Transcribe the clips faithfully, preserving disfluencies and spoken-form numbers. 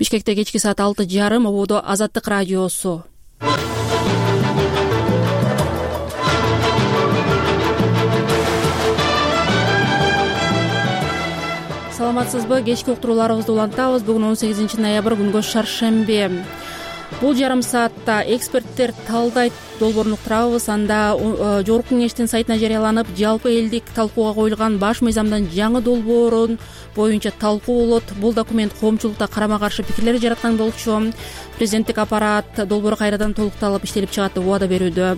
Бишкекте кечки саат алты жарым ободо Азаттык радиосу. Саламатсызбы? Кечки уктурууларыбызды улантабыз. Бүгүн он сегизинчи ноябрь күнгө шаршембе. Бул жарым саатта эксперттер талдайт долбоорун уктурабыз. Анда Жогорку Кеңештин сайтына жарыяланып, жалпы элдик талкууга коюлган баш мыйзамдын жаңы долбоорун боюнча талкуу болот. Бул документ коомчулукта карама-каршы пикирлер жараткан болчу. Президенттик аппарат долбоор кайрадан толукталып иштелип чыгат деп убада берүүдө.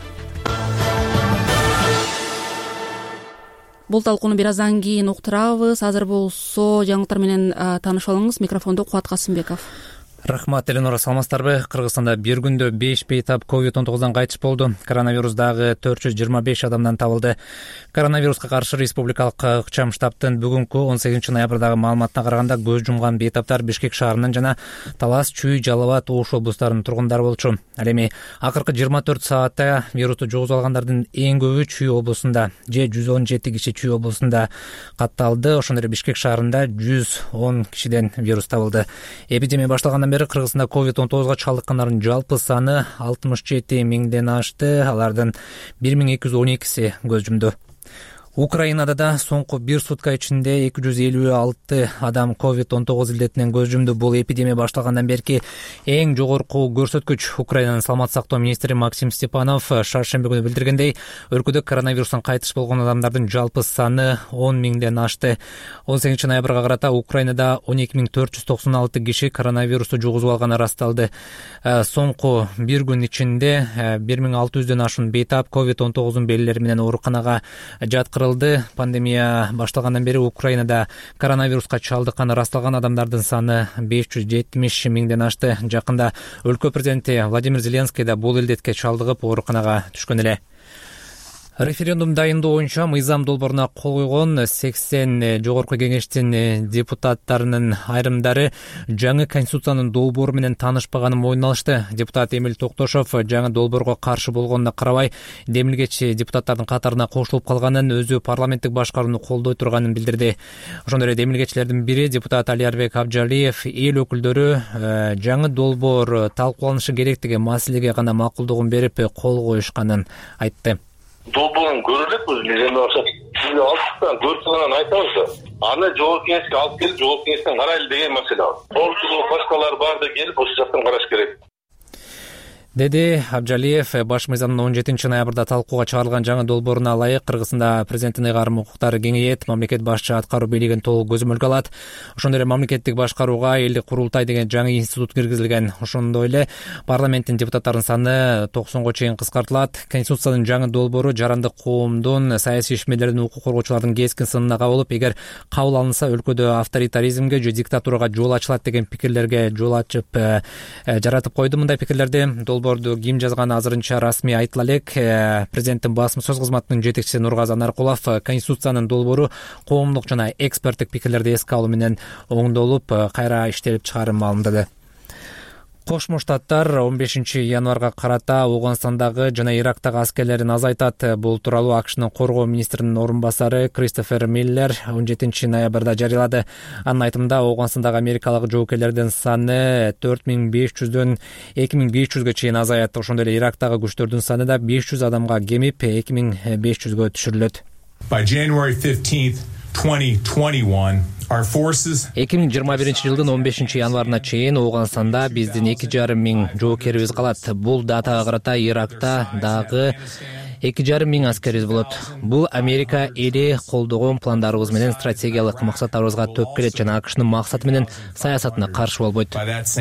Бул талкууну бир аздан кийин уктурабыз. Азыр болсо жаңылыктар менен таанышып алыңыз. Микрофондо Кубат Касымбеков. Рахмат, Эленора, саламатсыздарбы? Кыргызстанда бир күндө беш бейтап ковид он тогуздан кайтыш болду. Коронавирус дагы төрт жүз жыйырма беш адамдан табылды. Коронавируска каршы республикалык ыкчам штабтын бүгүнкү он сегизинчи ноябрдагы маалыматына караганда көз жумган бейтаптар Бишкек шаарынын жана Талас, Чүй, Жалал абад, Ош облустарынын тургундары болчу. Ал эми акыркы жыйырма төрт саатта вирусту жугузуп алгандардын эң көбү Чүй облусунда же жүз он жети киши Чүй облусунда катталды. Ошондой эле Бишкек шаарында жүз он кишиден вирус табылды. Эпидемия башталгандан бери Кыргызстанда ковид он тогузга чалдыккандардын жалпы саны алтымыш жети миңден ашты. Алардын бир миң эки жүз он экиси көз жумду. Украинада да соңку бир сутка ичинде эки жүз элүү алты адам ковид он тогуз илдетинен көз жумду. Бул эпидемия башталгандан берки эң жогорку көрсөткүч. Украинанын саламат сактоо министри Максим Степанов шаршемби күнү билдиргендей, өлкөдө коронавирустан кайтыш болгон адамдардын жалпы саны он миңден ашты. он сегизинчи ноябрга карата Украинада он эки миң төрт жүз токсон алты киши коронавирусту жугузуп алганы ырасталды. Соңку бир күн ичинде бир миң алты жүздөн ашуун бейтап ковид он тогуздун белгилери менен ооруканага жаткырылды. Пандемия башталгандан бери Украинада коронавируска чалдыкканы ырасталган адамдардын саны беш жүз жетимиш миңден ашты. Жакында өлкө президенти Владимир Зеленский да бул илдетке чалдыгып ооруканага түшкөн эле. Референдум дайындоо боюнча мыйзам долбооруна кол койгон сексен жогорку кеңештин депутаттарынын айрымдары жаңы конституциянын долбоору менен таанышпаганын мойнуна алышты. Депутат Эмил Токтошов жаңы долбоорго каршы болгонуна карабай, демилгечи депутаттардын катарына кошулуп калганын, өзү парламенттик башкарууну колдой турганын билдирди. Ошондой эле демилгечилердин бири депутат Алиарбек Абжалиев эл өкүлдөрү жаңы долбоор талкууланышы керектиги маселеге гана макулдугун берип кол коюшканын айтты. Долбоорун көрөлүк биз эми ошо сизге алып көрсөңөн айтабыз да. Аны жогорку кеңешке алып келип, жогорку кеңештен карайлы деген маселе ал. Ортого башкалар бар да келип, ошол жактан караш керек. Деди Абжалиев. Баш мыйзамдын он жетинчи ноябрда талкууга чыгарылган жаңы долбооруна ылайык Кыргызстанда президенттин ыйгарым укуктары кеңейет, мамлекет башчы аткаруу бийлигин толук көзөмөлгө алат. Ошондой эле мамлекеттик башкарууга элдик курултай деген жаңы институт киргизилген. Ошондой эле парламенттин депутаттарынын саны токсонго чейин кыскартылат. Конституциянын жаңы долбоору жарандык коомдун, саясий ишмерлердин, укук коргоочулардын кескин сынына кабылып, эгер кабыл алынса өлкөдө авторитаризмге же диктатурага жол ачылат деген пикирлерге жол ачып жаратып койду. Мындай пикирлерди долбоорду ким жазганы азырынча расмий айтыла элек. Президенттин басма сөз кызматынын жетекчиси Нургазы Наркулов конституциянын долбоору коомдук жана эксперттик пикирлерди эске алуу менен оңдолуп, кайра иштелип чыгарын маалымдады. Кошмо Штаттар он бешинчи январга карата Ауганстандагы жана Ирактагы аскерлерин азайтат. Бул тууралуу АКШнын коргоо министринин орун басары Кристофер Миллер он жетинчи ноябрда жарыялады. Анын айтымында Ауганстандагы америкалык жоокерлердин саны төрт миң беш жүздөн эки миң беш жүзгө чейин азаят. Ошондой эле Ирактагы күчтөрдүн саны да беш жүз адамга кемип эки миң беш жүзгө түшүрүлөт. By January fifteenth, twenty twenty-one, эки миң жыйырма биринчи жылдын он бешинчи январына чейин Ауганстанда биздин эки жарым миң жоокерибиз калат. Бул датага карата Иракта дагы эки жарым миң аскерибиз болот. Бул Америка эли колдогон пландарыбыз менен стратегиялык максаттарыбызга төп келет жана АКШнын максаты менен саясатына каршы болбойт.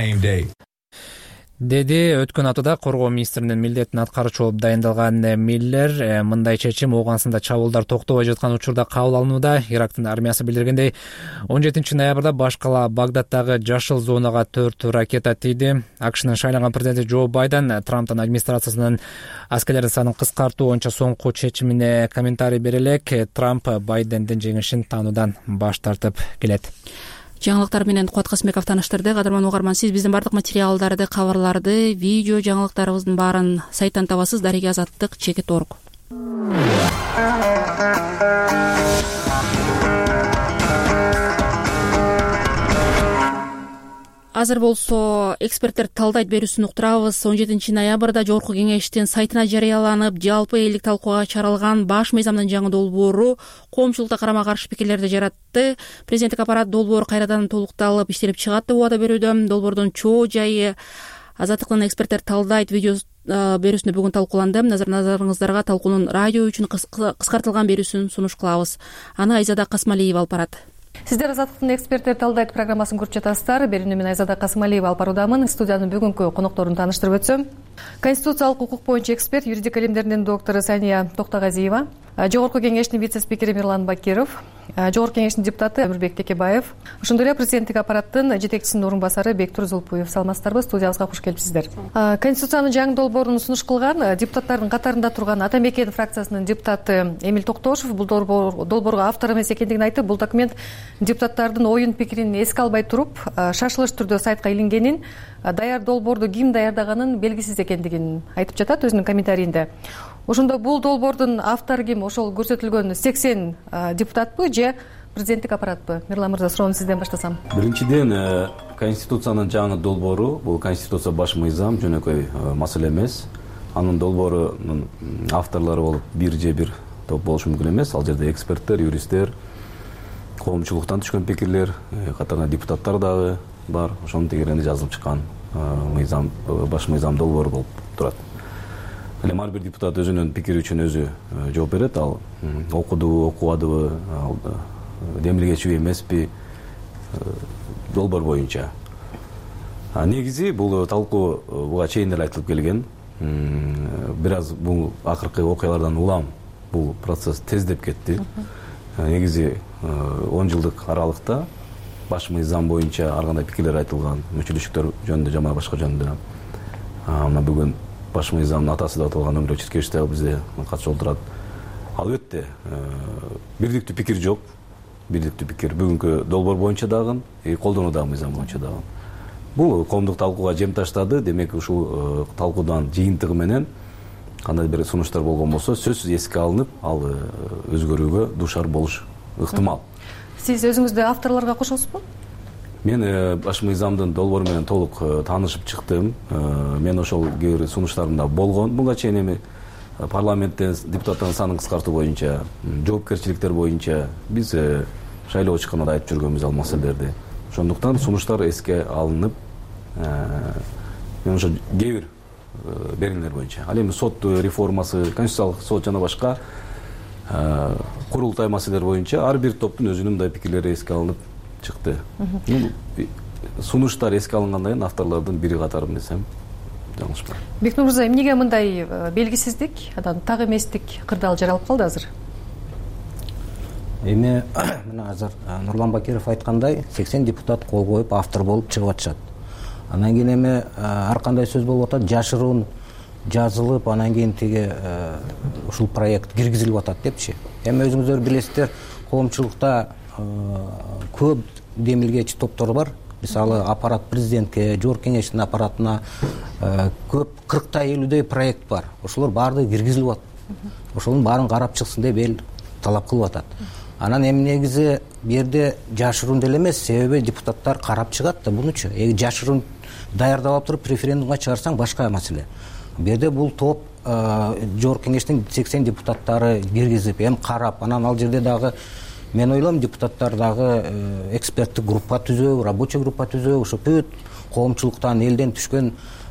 Деди өткөн аптада коргоо министринин милдетин аткаруучу болуп дайындалган Миллер. Мындай чечим Ауганстанда чабуулдар токтобой жаткан учурда кабыл алынууда. Ирактын армиясы билдиргендей, он жетинчи ноябрда баш кала Багдаддагы жашыл зонага төрт ракета тийди. АКШнын шайланган президенти Джо Байден Трамптын администрациясынын аскерлердин санын кыскартуу боюнча соңку чечимине комментарий бере элек. Трамп Байдендин жеңишин таануудан баш тартып келет. Жаңылыктар менен Кубат Касымбеков тааныштырды. Кадырман угарман, сиз биздин бардык материалдарды, кабарларды, видео жаңылыктарыбыздын баарын сайттан табасыз. Дареги Азаттык чекит орг. азыр болсо эксперттер талдайт берүүсүн уктурабыз. он жетинчи ноябрда жогорку кеңештин сайтына жарыяланып, жалпы элдик талкууга чаралган баш мыйзамдын жаңы долбоору коомчулукта карама каршы пикирлерди жаратты. Президенттик аппарат долбоор кайрадан толукталып иштелип чыгат деп убада берүүдө. Долбоордун чоо жайы Азаттыктын эксперттер талдайт видео берүүсүндө бүгүн талкууланды. Назарыңыздарга талкуунун радио үчүн кыскартылган берүүсүн сунуш кылабыз. Аны Айзада Касмалиева алып барат. Сиздер Азаттыктын эксперттер талдайт программасын көрүп жатасыздар. Берүүнү мен Айзада Касмалиева алып баруудамын. Студиянын бүгүнкү конокторун тааныштырып өтсөм. Конституциялык укук боюнча эксперт, юридика илимдеринин доктору Сания Токтогазиева, Жогорку кеңештин вице-спикери Мирлан Бакиров, Жогорку кеңештин депутаты Өмүрбек Текебаев, ошондой эле президенттик аппараттын жетекчисинин орун басары Бектур Зулпуев. Саламатсыздарбы? Студиябызга куш келипсиздер. Конституциянын жаңы долбоорун сунуш кылган депутаттардын катарында турган Атамекен фракциясынын депутаты Эмил Токтошев бул долбоорго автор эмес экендигин айтып, бул документ депутаттардын оюн пикирин эске албай туруп, шашылыш түрдө сайтка илингенин, даяр долбоорду ким даярдаганын белгисиз экендигин айтып жатат өзүнүн комментарийинде. Ошондо бул долбоордун автору ким? Ошол көрсөтүлгөн сексен депутатпы же президенттик аппаратпы? Мирлан мырза, суроону сизден баштасам. Биринчиден, Конституциянын жаңы долбоору, бул Конституция баш мыйзам, жөнөкөй маселе эмес. Анын долбоорунун авторлору болуп бир же бир топ болушу мүмкүн эмес. Ал жерде эксперттер, юристтер, коомчулуктан түшкөн пикирлер, катарында депутаттар дагы бар. Ошонун тегерегинде жазылып чыккан мыйзам, баш мыйзам долбоору болуп турат. Эми ар бир депутат өзүнүн пикири үчүн өзү жооп берет. Ал окудубу, окубадыбы, демилгечиби эмеспи долбоор боюнча. Негизи бул талкуу буга чейин эле айтылып келген. Бир аз бул акыркы окуялардан улам бул процесс тездеп кетти. Негизи он жылдык аралыкта баш мыйзам боюнча ар кандай пикирлер айтылган, мүчүлүштүктөр жөнүндө жана башка жөнүндө. Мына бүгүн баш мыйзамдын атасы деп аталган Өмүрбек Чиркешев дагы бизде катышып отурат. Албетте бирдиктүү пикир жок. Бирдиктүү пикир бүгүнкү долбоор боюнча дагы, колдонуудагы мыйзам боюнча дагы. Бул коомдук талкууга жем таштады. Демек ушул талкуудан жыйынтыгы менен кандай бир сунуштар болгон болсо, сөзсүз эске алынып, ал өзгөрүүгө дуушар болуш ыктымал. Сиз өзүңүздү авторлорго кошосузбу? Мен баш мыйзамдын долбоору менен толук таанышып чыктым. Мен ошол кээ бир сунуштарымда болгон. Буга чейин эми парламенттен депутаттардын санын кыскартуу боюнча, жоопкерчиликтер боюнча биз шайлоо чыкканда айтып жүргөнбүз ал маселелерди. Ошондуктан сунуштар эске алынып, мен ошо кээ бир берилмелер боюнча. Ал эми сот реформасы, конституциялык сот жана башка курултай маселелер боюнча ар бир топтун өзүнүн мындай пикирлери эске алынып чыкты. Сунуштар эске алынгандан кийин авторлордун бири катары десем жаңылышпайм. Бектур мырза, эмнеге мындай белгисиздик, анан так эместик кырдаал жаралып калды азыр? Эми мына азыр Нурлан Бакиров айткандай, сексен депутат кол коюп автор болуп чыгып атышат. Анан кийин эми ар кандай сөз болуп атат, жашыруун жазылып, анан кийин тиги ушул проект киргизилип атат депчи. Эми өзүңүздөр билесиздер, коомчулукта көп демилгечи топтор бар. Мисалы, аппарат президентке, жогорку кеңештин аппаратына көп кырктай элүүдөй проект бар. Ошолор баардыгы киргизилип атат. Ошонун баарын карап чыксын деп эл талап кылып атат. Анан эми негизи бу жерде жашыруун деле эмес, себеби депутаттар карап чыгат да бунучу. Эги жашыруун даярдап туруп референдумга чыгарсаң башка маселе. Бу жерде бул топ жогорку кеңештин сексен депутаттары киргизип, эми карап, анан ал жерде дагы мен ойлойм, депутаттар дагы эксперттик группа түзөө, рабочий группа түзөө, ошо бүт коомчулуктан, элден түшкөн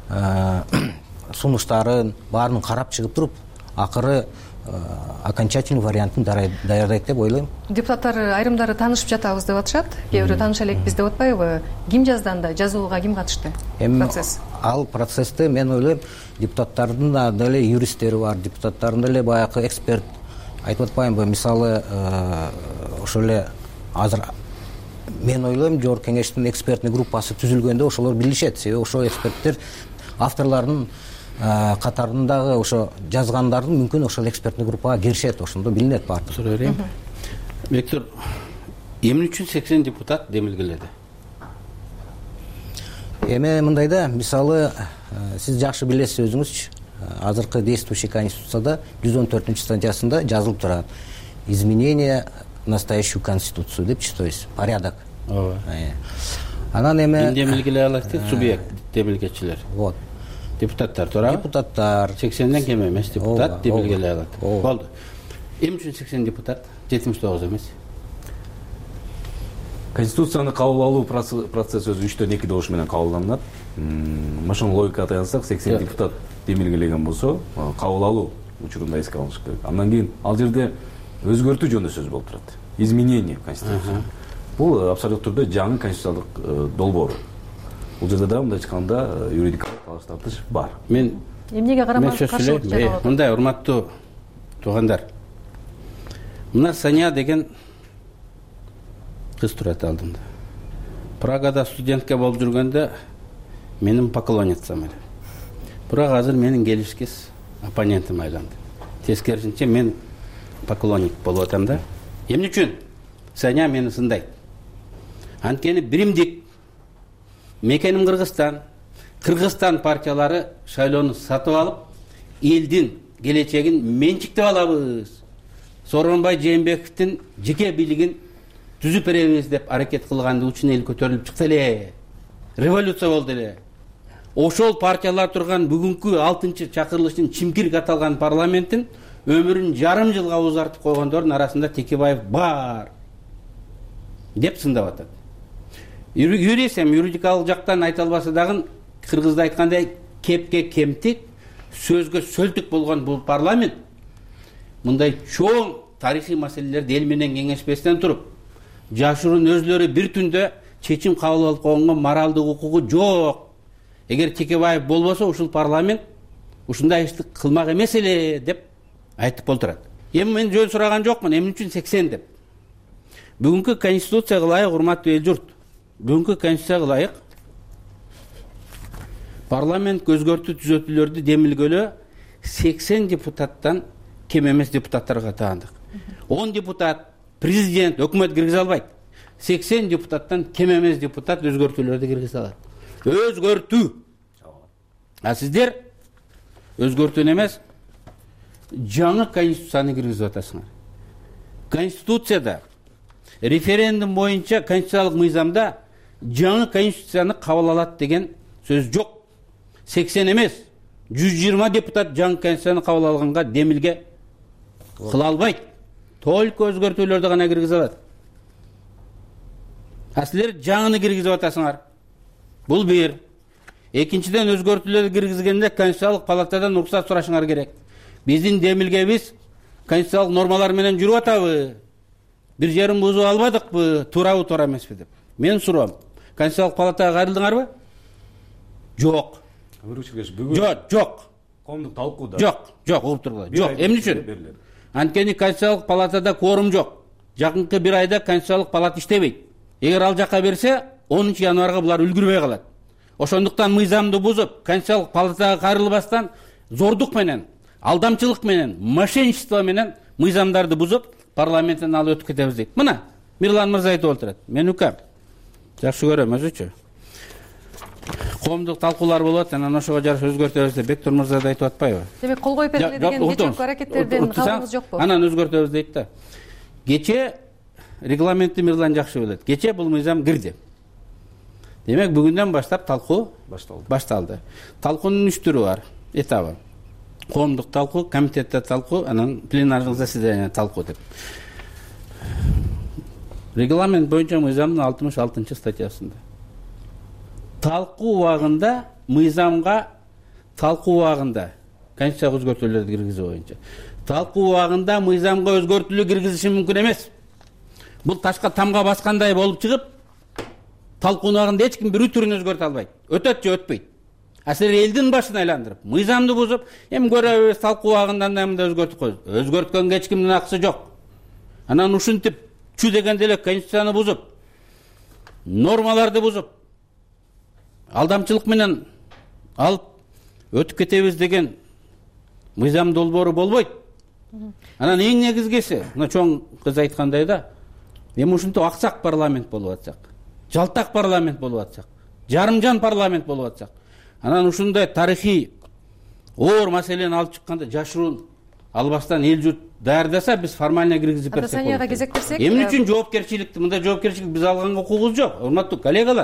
сунуштарын баарын карап чыгып туруп, акыры окончательный вариантын даярдайт деп ойлойм. Депутаттар айрымдары таанышып жатабыз деп атышат, кээ бирөө тааныша элекпиз деп атпайбы? Ким жазды анда? Жазууга ким катышты? Процесс. Ал процессте мен ойлойм, депутаттардын да деле юристтери бар, депутаттардын деле баягы эксперт айтып атпаймынбы? Мисалы, ошол эле азыр мен ойлойм, жогорку кеңештин экспертный группасы түзүлгөндө ошолор билишет. Себеби ошол эксперттер авторлордун катарындагы ошо жазгандардын мүмкүн ошол экспертный группага киришет, ошондо билинет баардыгы. Суроо берейин. Бектур, эмне үчүн сексен депутат демилгеледи? Эми мындай да, мисалы, сиз жакшы билесиз өзүңүзчү, азыркы действующий конституцияда жүз он төртүнчү статьясында жазылып турат: изменение настоящую конституцию депчи, то есть порядок. Анан эме ким демилгелей алат дейт? Субъект демилгечилер. Вот. Депутаттар, туурабы? Депутаттар. сексенден кем эмес депутат демилгелей алат. Ооба. Болду. Эмне үчүн сексен депутат, жетимиш тогуз эмес? Конституцияны кабыл алуу процесси өзү үчтөн эки добуш менен кабылданат. Ошону логикага таянсак, сексен депутат демилгелеген болсо, кабыл алуу учурунда эске алыныш керек. Андан кийин ал жерде өзгөртүү жөнүндө сөз болуп турат. Изменение конституциясы. Бул абсолюттуу түрдө жаңы конституциялык долбоор. Бул жерде да мындай айтканда юридикалык талаш тартыш бар. Мен эмнеге карама каршылык жаралып атат? Мындай урматтуу туугандар. Мына Сания деген кыз турат алдымда. Прагада студентке болуп жүргөндө менин поклонницам эле. Бирок азыр менин келишкис оппонентим айланды. Тескерисинче мен поклонник болуп атам да. Эмне үчүн? Сания мени сындайт. Анткени биримдик мекеним Кыргызстан, Кыргызстан партиялары шайлоону сатып алып, элдин келечегин менчиктеп алабыз. Сооронбай Жээнбековдин жеке бийлигин түзүп беребиз деп аракет кылганды үчүн эл көтөрүлүп чыкты эле. Революция болду эле. Ошол партиялар турган бүгүнкү алтынчы чакырылыштын Чимкирк аталган парламенттин өмүрүн жарым жылга узартып койгондордун арасында Текебаев бар деп сындап атат. Юрисем юридикалык жактан айта албаса дагы кыргызда айткандай кепке кемтик, сөзгө сөлтүк болгон бул парламент мындай чоң тарыхый маселелерди эл менен кеңешпестен туруп, жашыруун өзлөрү бир түндө чечим кабыл алып койгонго моралдык укугу жок. Эгер Текебаев болбосо ушул парламент ушундай ишти кылмак эмес эле деп айтып болтурат. Эми мен жөн сураган жокмун, эмне үчүн сексен деп. Бүгүнкү конституцияга ылайык, урматтуу эл журт, бүгүнкү конституцияга ылайык парламент өзгөртүү түзөтүүлөрдү демилгөлөө сексен депутаттан кем эмес депутаттарга таандык. он депутат президент, өкмөт киргизе албайт. сексен депутаттан кем эмес депутат өзгөртүүлөрдү киргизе алат. Өзгөртүү. А сиздер өзгөртүүнү эмес, жаңы конституцияны киргизип атасыңар. Конституцияда, референдум боюнча конституциялык мыйзамда жаңы конституцияны кабыл алат деген сөз жок. сексен эмес, жүз жыйырма депутат жаңы конституцияны кабыл алганга демилге кыла албайт. Только өзгөртүүлөрдү гана киргизе алат. А силер жаңыны киргизип атасыңар. Бул бир. Экинчиден, өзгөртүүлөрдү киргизгенде Конституциялык палатадан уруксат сурашыңар керек. Биздин демилгебиз конституциялык нормалар менен жүрүп атабы? Бир жерин бузуп албадыкпы? Туурабы, туура эмеспи деп. Мен суроом. Конституциялык палатага кайрылдыңарбы? Жок. Жок, жок. Коомдук талкууда. Жок, жок, угуп тургула. Жок, эмне үчүн? Анткени Конституциялык палатада кворум жок. Жакынкы бир айда Конституциялык палата иштебейт. Эгер ал жака берсе, онунчу январга булар үлгүрбөй калат. Ошондуктан мыйзамды бузуп, Конституциялык палатага кайрылбастан зордук менен, алдамчылык менен, мошенничество менен мыйзамдарды бузуп, парламенттен алып өтүп кетебиз дейт. Мына, Мирлан мырза айтып отурат. Мен укам. Жакшы көрөм өзүчү. Коомдук талкуулар болот, анан ошого жараша өзгөртөбүз деп Бектур мырза да айтып атпайбы? Демек кол коюп бериле деген кечээки аракеттерден кабарыңыз жокпу? Анан өзгөртөбүз дейт да. Кечээ регламентти Мирлан жакшы билет. Кечээ бул мыйзам кирди. Демек бүгүндөн баштап талкуу башталды. Башталды. Талкуунун үч түрү бар, этабы. Коомдук талкуу, комитетте талкуу, анан пленардык заседание талкуу деп. Регламент боюнча мыйзамдын алтымыш алтынчы статьясында талкуу убагында мыйзамга талкуу убагында конституцияга өзгөртүүлөрдү киргизүү боюнча талкуу убагында мыйзамга өзгөртүүлөр киргизиши мүмкүн эмес. Бул ташка тамга баскандай болуп чыгып, талкуу убагында эч ким бир түрүн өзгөртө албайт. Өтөт же өтпөйт. А силер элдин башын айландырып, мыйзамды бузуп, эми көрөбүз талкуу убагында мындай өзгөртүп коебуз. Өзгөрткөнгө эч кимдин акысы жок. Анан ушинтип чү дегенде эле конституцияны бузуп, нормаларды бузуп, алдамчылык менен алып өтүп кетебиз деген мыйзам долбоору болбойт. Анан эң негизгиси, мына чоң кыз айткандай да, эми ушинтип аксак парламент болуп атсак, жалтак парламент болуп атсак, жарымжан парламент болуп атсак, анан ушундай тарыхый оор маселени алып чыкканда жашыруун албастан эл журт даярдаса, биз формально киргизип берсек болот. Санияга кезектирсек, эмне үчүн жоопкерчиликти, мындай жоопкерчилик биз алганга укугубуз жок. Урматтуу коллегалар,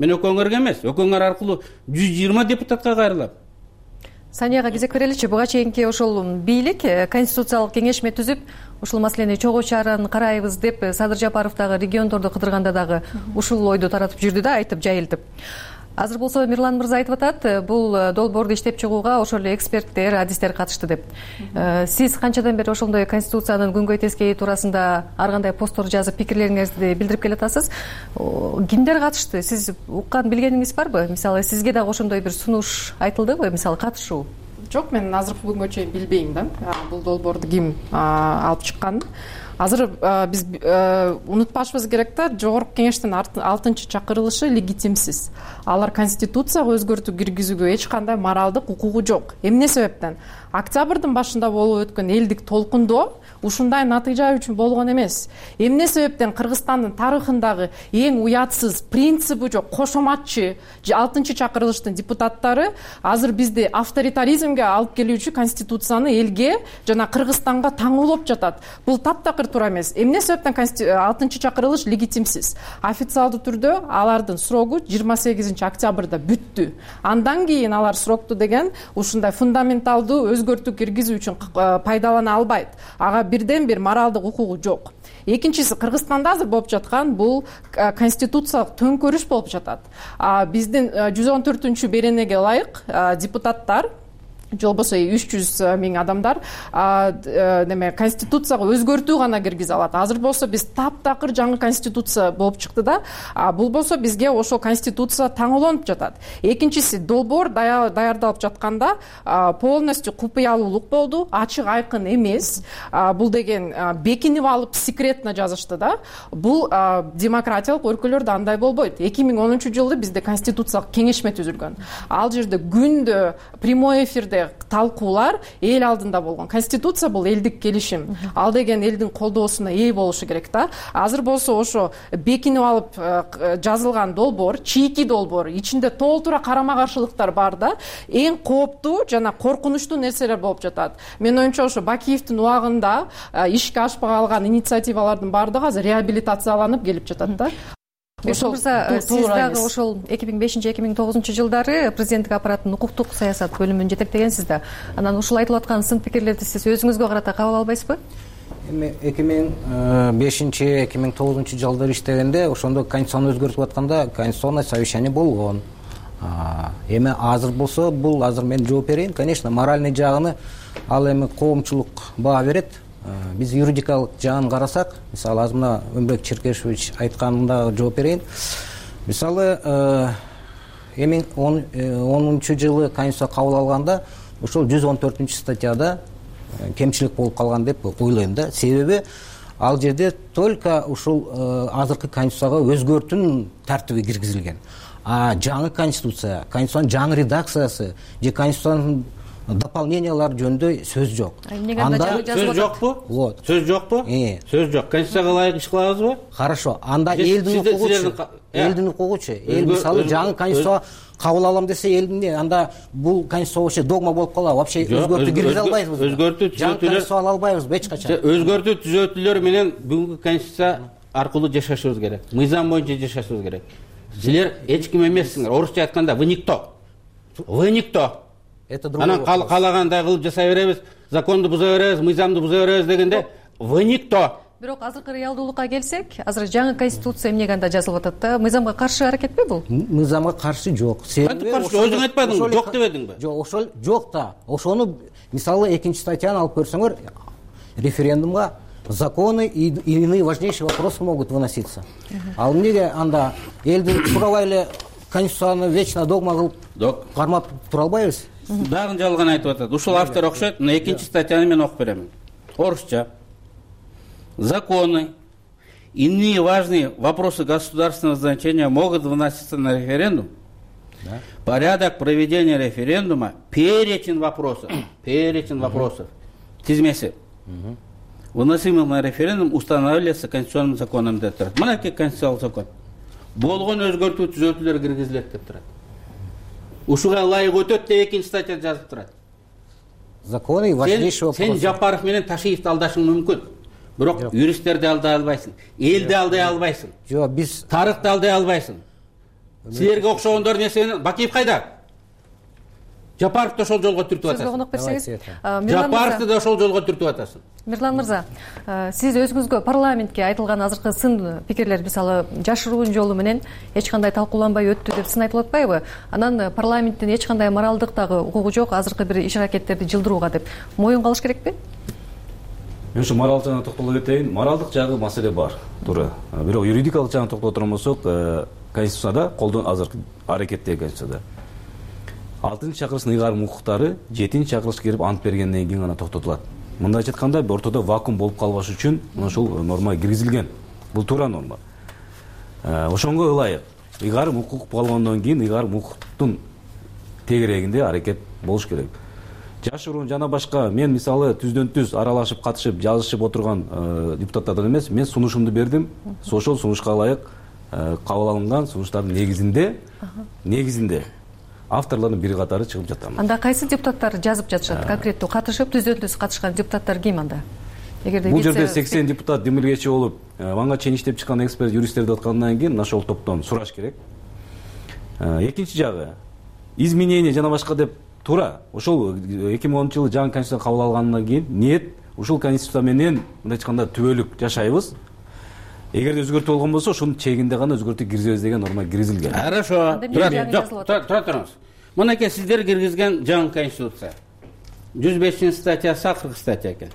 мен экөөңөргө эмес, экөөңөр аркылуу жүз жыйырма депутатка кайрылам. Санияга кезек береличи. Буга чейинки ошол бийлик конституциялык кеңешме түзүп, ушул маселени чогуу чаран карайбыз деп Садыр Жапаров дагы региондорду кыдырганда дагы ушул ойду таратып жүрдү да, айтып жайылтып. Азыр болсо Мирлан мырза айтып атат, бул долбоорду иштеп чыгууга ошол эле эксперттер, адистер катышты деп. Сиз канчадан бери ошондой конституциянын күнгөй тескейи туурасында ар кандай посттор жазып, пикирлериңизди билдирип келатасыз. Кимдер катышты? Сиз уккан билгениңиз барбы? Мисалы, сизге дагы ошондой бир сунуш айтылдыбы? Мисалы, катышуу? Жок, мен азыркы күнгө чейин билбейм да. Бул долбоорду ким алып чыкканын. Азыр биз унутпашыбыз керек да, жогорку кеңештин алтынчы чакырылышы легитимсиз. Алар конституцияга өзгөртүү киргизүүгө эч кандай моралдык укугу жок. Эмне себептен? Октябрдын башында болуп өткөн элдик толкундоо ушундай натыйжа үчүн болгон эмес. Эмне себептен Кыргызстандын тарыхындагы эң уятсыз, принципи жок, кошоматчы алтынчы чакырылыштын депутаттары азыр бизди авторитаризмге алып келүүчү конституцияны элге жана Кыргызстанга таңуулоп жатат. Бул таптакыр туура эмес. Эмне себептен алтынчы чакырылыш легитимсиз? Официалдуу түрдө алардын срогу жыйырма сегизинчи октябрда бүттү. Андан кийин алар срокту деген ушундай фундаменталдуу өзгөртүү киргизүү үчүн пайдалана албайт. Ага бирден бир моралдык укугу жок. Экинчиси, Кыргызстанда азыр болуп жаткан бул конституциялык төңкөрүш болуп жатат. Биздин жүз он төртүнчү беренеге ылайык депутаттар же болбосо үч жүз миң адамдар неме конституцияга өзгөртүү гана киргизе алат. Азыр болсо биз таптакыр жаңы конституция болуп чыкты да. Бул болсо бизге ошол конституция таңуулонуп жатат. Экинчиси, долбоор даярдалып жатканда полностью купуялуулук болду, ачык айкын эмес. Бул деген бекинип алып секретно жазышты да. Бул демократиялык өлкөлөрдө андай болбойт. эки миң онунчу жылы бизде конституциялык кеңешме түзүлгөн. Ал жерде күндө прямой эфирде талкуулар эл алдында болгон. Конституция бул элдик келишим. Ал деген элдин колдоосуна ээ болушу керек да. Азыр болсо ошо бекинип алып жазылган долбоор, чийки долбоор, ичинде толтура карама-каршылыктар бар да. Эң кооптуу жана коркунучтуу нерселер болуп жатат. Мен оюмча ошо Бакиевдин убагында ишке ашпай калган инициативалардын баардыгы азыр реабилитацияланып келип жатат да. Ошол сиз дагы ошол эки миң бешинчи эки миң тогузунчу жылдары президенттик аппараттын укуктук саясат бөлүмүн жетектегенсиз да. Анан ушул айтылып аткан сын пикирлерди сиз өзүңүзгө карата кабыл албайсызбы? Эми эки миң бешинчи эки миң тогузунчу жылдары иштегенде ошондо конституцияны өзгөртүп атканда конституционный совещание болгон. Эми азыр болсо бул азыр мен жооп берейин. Конечно, моральный жагыны ал эми коомчулук баа берет. Биз юридикалык жагын карасак, мисалы азыр мына Өмбек Черкешевич айтканына жооп берейин. Мисалы эми онунчу жылы конституция кабыл алганда ошол жүз он төртүнчү статьяда кемчилик болуп калган деп ойлойм да. Себеби ал жерде только ушул азыркы конституцияга өзгөртүүнүн тартиби киргизилген. А жаңы конституция, конституциянын жаңы редакциясы же конституциянын дополнениялар жөнүндө сөз жок. Анда сөз жокпу? Вот. Сөз жокпу? Сөз жок. Конституцияга ылайык иш кылабызбы? Хорошо. Анда элдин укугучу, элдин укугучу, эл мисалы жаңы конституция кабыл алам десе элдин анда бул конституция вообще догма болуп калат. Вообще өзгөртүү киргизе албайбыз. Өзгөртүү түзөтүүлөр ала албайбыз эч качан. Өзгөртүү түзөтүүлөр менен бүгүнкү конституция аркылуу жашашыбыз керек. Мыйзам боюнча жашашыбыз керек. Силер эч ким эмессиңер. Орусча айтканда вы никто. Вы никто. Анан каалагандай кылып жасай беребиз, законду буза беребиз, мыйзамды буза беребиз дегенде вы никто. Бирок азыркы реалдуулукка келсек, азыр жаңы конституция эмнеге анда жазылып атат да? Мыйзамга каршы аракетпи бул? Мыйзамга каршы жок. Себеби өзүң айтпадыңбы, жок дебедиңби? Жок, ошол жок да. Ошону мисалы экинчи статьяны алып көрсөңөр, референдумга законы и иные важнейшие вопросы могут выноситься. Ал эмнеге анда элдин туурабай эле конституцияны вечно догма кылып кармап тура албайбыз? Дагы жалган айтып атат. Ушул автор окшойт. Мына экинчи статьяны мен окуп беремин. Орусча. Законы, иные важные вопросы государственного значения могут выноситься на референдум. Да. Порядок проведения референдума, перечень вопросов, перечень угу. вопросов, тизмеси, угу. выносимых на референдум устанавливается конституционным законом деп турат. Мына ки конституциялык закон. Болгон өзгөртүү түзөтүүлөр киргизилет деп турат. Ушуга ылайык өтөт деп экинчи статья жазып турат. Законы важнейший вопрос. Сен Жапаров менен Ташиевди алдашың мүмкүн. Бирок юристтерди алдай албайсың, элди алдай албайсың. Жок, биз тарыхты алдай албайсың. силерге окшогондор нерсе. Бакиев кайда? Жапаров да ошол жолго түртүп атасың. Сөзгө конок берсеңиз. Жапаровду да ошол жолго түртүп атасың. Мирлан мырза, сиз өзүңүзгө парламентке айтылган азыркы сын пикирлер, мисалы жашыруун жолу менен эч кандай талкууланбай өттү деп сын айтылып атпайбы? Анан парламенттин эч кандай моралдык дагы укугу жок азыркы бир иш аракеттерди жылдырууга деп моюнга алыш керекпи? Мен ушу морал жагына токтоло кетейин. Моралдык жагы маселе бар, туура. Бирок юридикалык жагына токтоло турмусок, Конституцияда колдон азыркы аракеттеги Конституцияда алтынчы чакырылыштын ыйгарым укуктары жетинчи чакырылышка кирип ант бергенден кийин гана токтотулат. Мындайча айтканда, ортодо вакуум болуп калбаш үчүн ошол норма киргизилген. Бул туура норма. Ошонго ылайык ыйгарым укук болгондон кийин ыйгарым укуктун тегерегинде аракет болуш керек. Жашыруун жана башка, мен мисалы түздөн түз аралашып, катышып, жазышып отурган депутаттардан эмес, мен сунушумду бердим. Ошол сунушка ылайык кабыл алынган сунуштардын негизинде негизинде авторлордун бир катары чыгып жатам. Анда кайсы депутаттар жазып жатышат? Конкреттүү катышып, түздөн түз катышкан депутаттар ким анда? Бул жерде сексен депутат демилгечи болуп, мага чейин иштеп чыккан эксперт, юристтерди аткандан кийин ошол топтон сураш керек. Экинчи жагы, изменение жана башка деп туура. Ошол эки миң онунчу жылы жаңы конституция кабыл алгандан кийин ниет ушул конституция менен мындай айтканда түбөлүк жашайбыз. Эгерде өзгөртүү болгон болсо, ошонун чегинде гана өзгөртүү киргизебиз деген норма киргизилген. Хорошо. Тура туруңуз. Мынакей сиздер киргизген жаңы конституция. жүз бешинчи статьясы акыркы статья экен.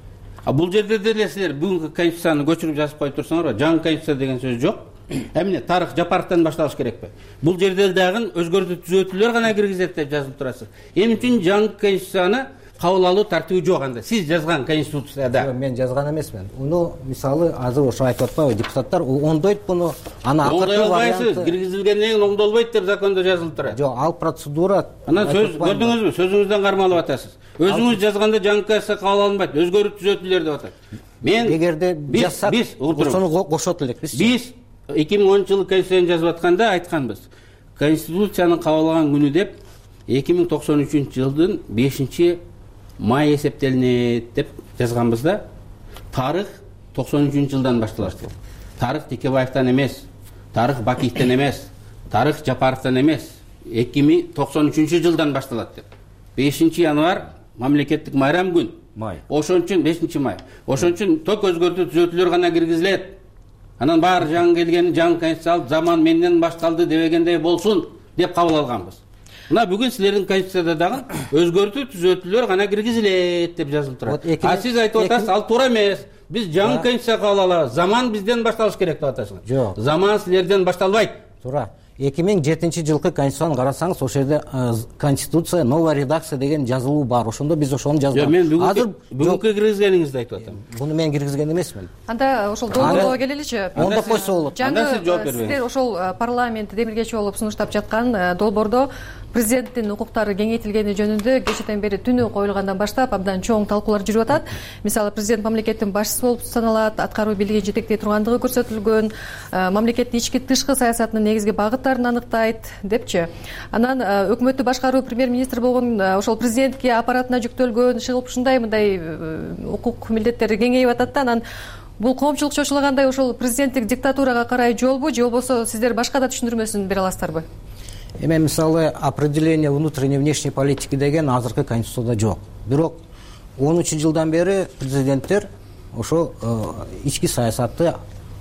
А бул жерде деле силер бүгүнкү конституцияны көчүрүп жазып коюп турсаңар, жаңы конституция деген сөз жок. Эмне тарых Жапаровдон башталыш керекпи? Бул жерде дагы өзгөртүү түзөтүүлөр гана киргизет деп жазылып турасыз. Эмне үчүн жаңы конституцияны кабыл алуу тартиби жок анда? Сиз жазган конституцияда. Мен жазган эмесмин. Уну мисалы азыр ошо айтып атпайбы, депутаттар оңдойт буну. Аны акыркы варианты киргизилгенден кийин оңдолбойт деп закондо жазылып турат. Жок, ал процедура. Анан сөз көрдүңүзбү? Сөзүңүздөн кармалып атасыз. Өзүңүз жазганда жаңы конституция кабыл алынбайт, өзгөртүү түзөтүүлөр деп атат. Мен эгерде жазсак, ошону кошот элекпиз. Биз эки миң онунчу жылы конституцияны жазып атканда айтканбыз. Конституцияны кабыл алган күнү деп эки миң токсон үчүнчү жылдын бешинчи май эсептелинет деп жазганбыз да. Тарых токсон үчүнчү жылдан башталат. Тарых Текебаевтан эмес, тарых Бакиевтен эмес, тарых Жапаровтан эмес, эки миң токсон үчүнчү жылдан башталат деп. бешинчи январь мамлекеттик майрам күн. Май. Ошон үчүн бешинчи май. Ошон үчүн ток өзгөртүү түзөтүүлөр гана киргизилет. Анан баары жаңы келгени жаңы конституциялык заман менден башталды дебегендей болсун деп кабыл алганбыз. Мына бүгүн силердин конституцияда дагы өзгөртүү түзөтүүлөр гана киргизилет деп жазылып турат. А сиз айтып атасыз, ал туура эмес. Биз жаңы конституция кабыл алабыз. Заман бизден башталыш керек деп атасыңар. Жок. Заман силерден башталбайт. Туура. эки миң жетинчи жылкы конституцияны карасаңыз, ошол жерде конституция новая редакция деген жазылуу бар. Ошондо биз ошону жазган. Жок, мен бүгүнкү бүгүнкү киргизгениңизди айтып атам. Буну мен киргизген эмесмин. Анда ошол долбоорго келеличи. Онда койсо болот. Анда сиздер ошол парламент демилгечи болуп сунуштап жаткан долбоордо президенттин укуктары кеңейтилгени жөнүндө кечээден бери түнү коюлгандан баштап абдан чоң талкуулар жүрүп атат. Мисалы президент мамлекеттин башчысы болуп саналат, аткаруу бийлигин жетектей тургандыгы көрсөтүлгөн, мамлекеттин ички тышкы саясатынын негизги багыттарын аныктайт депчи. Анан өкмөттү башкаруу премьер-министр болгон ошол президентке аппаратына жүктөлгөн шыгып ушундай мындай укук милдеттери кеңейип атат да. Анан бул коомчулук чочулагандай ошол президенттик диктатурага карай жолбу, же болбосо сиздер башка да түшүндүрмөсүн бере аласыздарбы? Эми мисалы определение внутренней и внешней политики деген азыркы конституцияда жок. Бирок онунчу жылдан бери президенттер ошо ички саясатты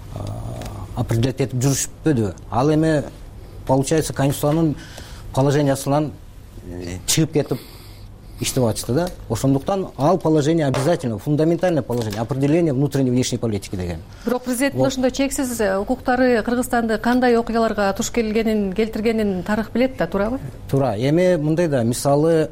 определять этип жүрүшпөдү. Ал эми получается конституциянын положениясынан чыгып кетип иштеп атышты да. Ошондуктан ал положение обязательно, фундаментальное положение, определение внутренней и внешней политики деген. Бирок президенттин ошондой чексиз укуктары Кыргызстанды кандай окуяларга туш келгенин, келтиргенин тарых билет да, туурабы? Туура. Эми мындай да, мисалы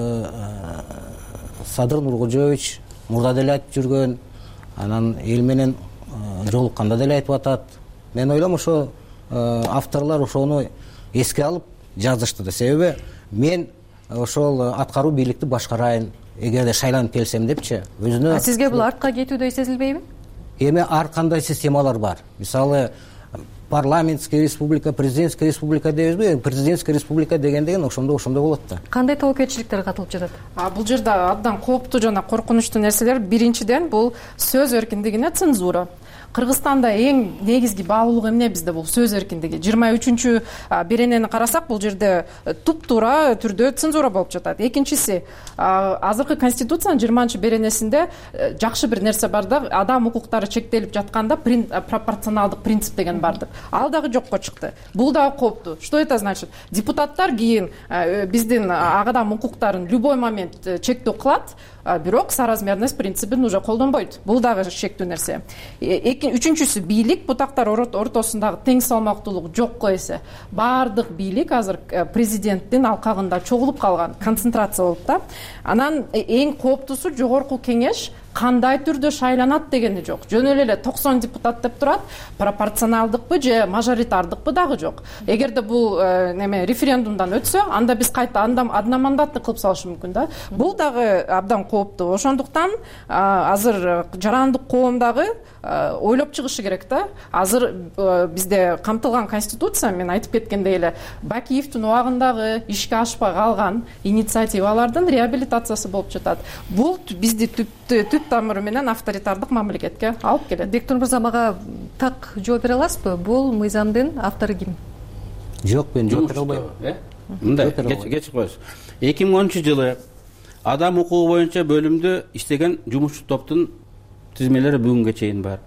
Садыр Нуркожоевич мурда деле айтып жүргөн, анан эл менен жолукканда деле айтып атат. Мен ойлойм, ошо авторлор ошону эске алып жазышты да. Себеби мен ошол аткаруу бийликти башкарайын, эгерде шайланып келсем депчи. Өзүнө. А сизге бул артка кетүүдөй сезилбейби? Эми ар кандай системалар бар. Мисалы парламентская республика, президентская республика дейбизби? Президентская республика деген деген ошондо ошондо болот да. Кандай тобокелчиликтер катылып жатат? А бул жерде абдан кооптуу жана коркунучтуу нерселер. Биринчиден бул сөз эркиндигине цензура. Кыргызстанда эң негизги баалуулук эмне бизде? Бул сөз эркиндиги. жыйырма үчүнчү беренени карасак, бул жерде туптуура түрдө цензура болуп жатат. Экинчиси, азыркы конституциянын жыйырманчы беренесинде жакшы бир нерсе бар да, адам укуктары чектелип жатканда пропорционалдык принцип деген барды. Ал дагы жокко чыкты. Бул дагы кооптуу. Что это значит? Депутаттар кийин биздин адам укуктарын любой момент чектөө кылат, бирок соразмерность принцибин уже колдонбойт. Бул дагы шектүү нерсе. Үчүнчүсү, бийлик бутактар ортосундагы тең салмактуулук жокко эсе. Баардык бийлик азыр президенттин алкагында чогулуп калган, концентрация болуп да. Анан эң кооптуусу жогорку кеңеш кандай түрдө шайланат дегени жок. Жөн эле токсон депутат деп турат, пропорционалдыкпы же мажоритардыкпы дагы жок. Эгерде бул неме референдумдан өтсө, анда биз кайта одномандатный кылып салышы мүмкүн да. Бул дагы абдан кооптуу. Ошондуктан азыр жарандык коом дагы ойлоп чыгышы керек да. Азыр бизде камтылган конституция, мен айтып кеткендей эле, Бакиевдин убагындагы ишке ашпай калган инициативалардын реабилитациясы болуп жатат. Бул бизди түп түп тамыры менен авторитардык мамлекетке алып келет. Бектур мырза, мага так жооп бере аласызбы? Бул мыйзамдын автору ким? Жок, мен жооп бере албайм. Мындай кечип коесуз. эки миң онунчу жылы адам укугу боюнча бөлүмдө иштеген жумушчу топтун тизмелери бүгүнгө чейин бар.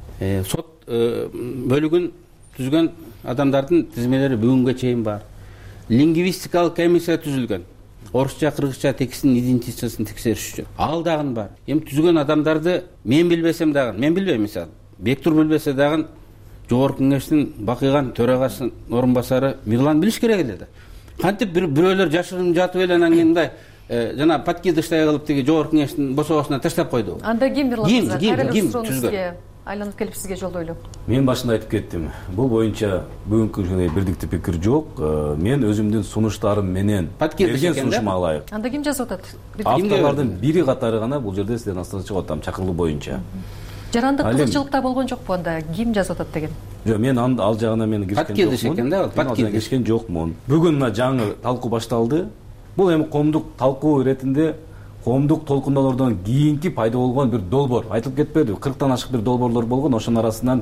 Сот бөлүгүн түзгөн адамдардын тизмелери бүгүнгө чейин бар. Лингвистикалык комиссия түзүлгөн. Орусча, кыргызча текстин идентификациясын текшериш үчүн. Ал дагы бар. Эми түзгөн адамдарды мен билбесем дагы, мен билбейм, мисалы, Бектур билбесе дагы жогорку кеңештин бакыйган төрагасынын орун басары Мирлан билиш керек эле да. Кантип бирөөлөр жашырынып жатып эле анан кийин мындай жана подкидыштай кылып тиги жогорку кеңештин босоосуна таштап койду. Анда ким Мирлан мырза? Ким ким түзгөн? Айланып келип сизге жолдойлу. Мен башында айтып кеттим. Бул боюнча бүгүнкү күндө бирдиктүү пикир жок. Мен өзүмдүн сунуштарым менен берген сунушума ылайык. Анда ким жазып атат? Авторлордун бири катары гана бул жерде сизден астан чыгып атам, чакырылуу боюнча. Жарандык кызыкчылыкта болгон жокпу анда? Ким жазып атат деген? Жок, мен ал жагына мен киришкен жокмун. Подкидиш киришкен жокмун. Бүгүн мына жаңы талкуу башталды. Бул эми коомдук талкуу иретинде коомдук толкундоолордон кийинки пайда болгон бир долбоор. Айтылып кетпедиби? кырктан ашык бир долбоорлор болгон, ошонун арасынан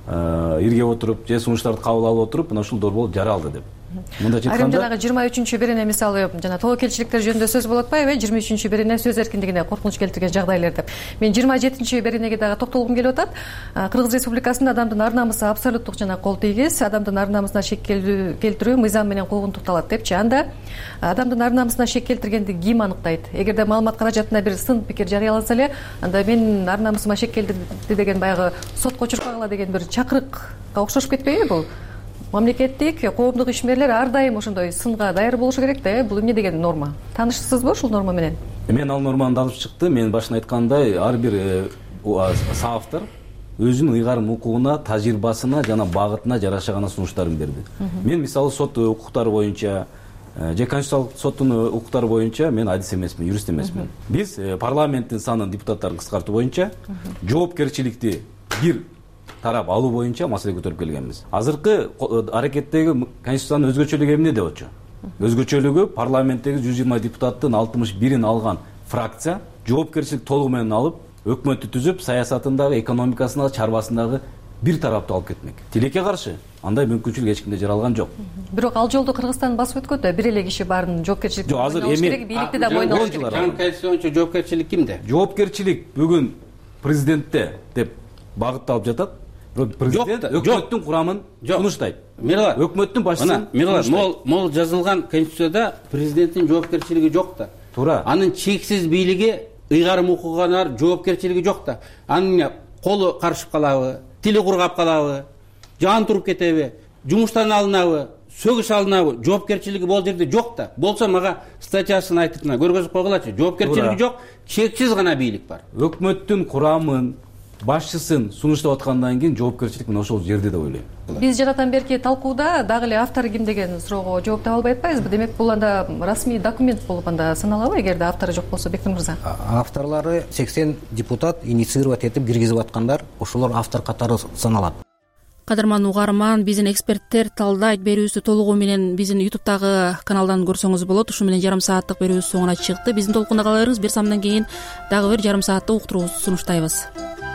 ирге отуруп, же сунуштарды кабыл алып отуруп, мына ушул долбоор жаралды деп. Мындайча айтканда, жанагы жыйырма үчүнчү берене мисалы жана тобокелчиликтер жөнүндө сөз болуп атпайбы? жыйырма үчүнчү берене сөз эркиндигине коркунуч келтирген жагдайлар деп. Мен жыйырма жетинчи беренеге дагы токтолгум келип атат. Кыргыз Республикасында адамдын ар намысы абсолюттук жана кол тийгиз, адамдын ар намысына шек келтирүү мыйзам менен куугунтукталат депчи. Анда адамдын ар намысына шек келтиргенди ким аныктайт? Эгерде маалымат каражатында бир сын пикир жарыяланса эле, анда мен ар намысыма шек келтирди деген баягы сотко чуркагыла деген бир чакырыкка окшошуп кетпейби бул? Мамлекеттик, коомдук ишмерлер ар дайым ошондой сынга даяр болушу керек да, бул эмне деген норма? Таанышсызбы ушул норма менен? Мен ал норманы алып чыктым. Мен башында айткандай, ар бир соавтор өзүнүн ыйгарым укугуна, тажрыйбасына жана багытына жараша гана сунуштарын берди. Мен мисалы сот укуктары боюнча же конституциялык соттун укуктары боюнча мен адис эмесмин, юрист эмесмин. Биз парламенттин санын, депутаттарын кыскартуу боюнча жоопкерчиликти бир тарап алуу боюнча маселе көтөрүп келгенбиз. Азыркы аракеттеги конституциянын өзгөчөлүгү эмне деп атчу? Өзгөчөлүгү парламенттеги жүз жыйырма депутаттын алтымыш бирин алган фракция жоопкерчилик толугу менен алып, өкмөттү түзүп, саясатындагы, экономикасындагы, чарбасындагы бир тараптуу алып кетмек. Тилекке каршы андай мүмкүнчүлүк эч кимде жаралган жок. Бирок ал жолду Кыргызстан басып өткөн да, бир эле киши баарын жоопкерчиликти Жок, азыр эми бийликти да мойнолош керек. Жаңы конституция жоопкерчилик кимде? Жоопкерчилик бүгүн президентте деп багытталып жатат. Президент өкмөттүн курамын сунуштайт. Мирлан, өкмөттүн башчысын. Мирлан, мол мол жазылган конституцияда президенттин жоопкерчилиги жок да. Туура. Анын чексиз бийлиги, ыйгарым укугана жоопкерчилиги жок да. Анын колу карышып калабы, тили кургап калабы, жан туруп кетеби, жумуштан алынабы, сөгүш алынабы, жоопкерчилиги бул жерде жок да. Болсо мага статьясын айтып мына көргөзүп койгулачы. Жоопкерчилиги жок, чексиз гана бийлик бар. Өкмөттүн курамын, башчысын сунуштап аткандан кийин жоопкерчилик мына ошол жерде деп ойлойм. Биз жанатан берки талкууда дагы эле автору ким деген суроого жооп таба албай атпайбызбы? Демек бул анда расмий документ болуп анда саналабы, эгерде автору жок болсо, Бектур мырза? Авторлору сексен депутат инициировать этип киргизип аткандар, ошолор автор катары саналат. Кадырман угарман, биздин эксперттер талдайт берүүсү толугу менен биздин ютубтагы каналдан көрсөңүз болот. Ушу менен жарым сааттык берүүбүз соңуна чыкты. Биздин толкунда кала бериңиз. Бир самдан кийин дагы бир жарым сааттык уктуруубузду сунуштайбыз.